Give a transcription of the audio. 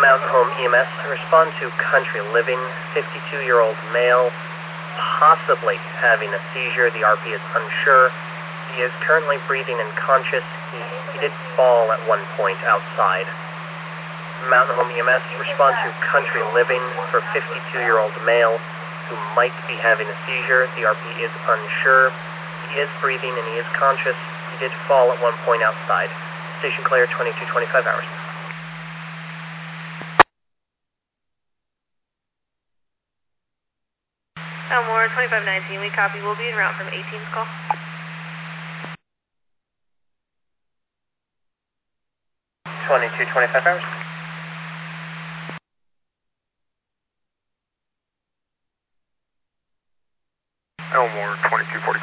Mountain Home EMS, respond to Country Living, 52-year-old male, possibly having a seizure. The RP is unsure. He is currently breathing and conscious. He did fall at one point outside. Mountain Home EMS, respond to Country Living for 52-year-old male who might be having a seizure. The RP is unsure. He is breathing and he is conscious. He did fall at one point outside. Station clear, 2225 hours. Elmore, 2519, we copy. We'll be en route from 18's call. $22.25 hours. Elmore, 2245.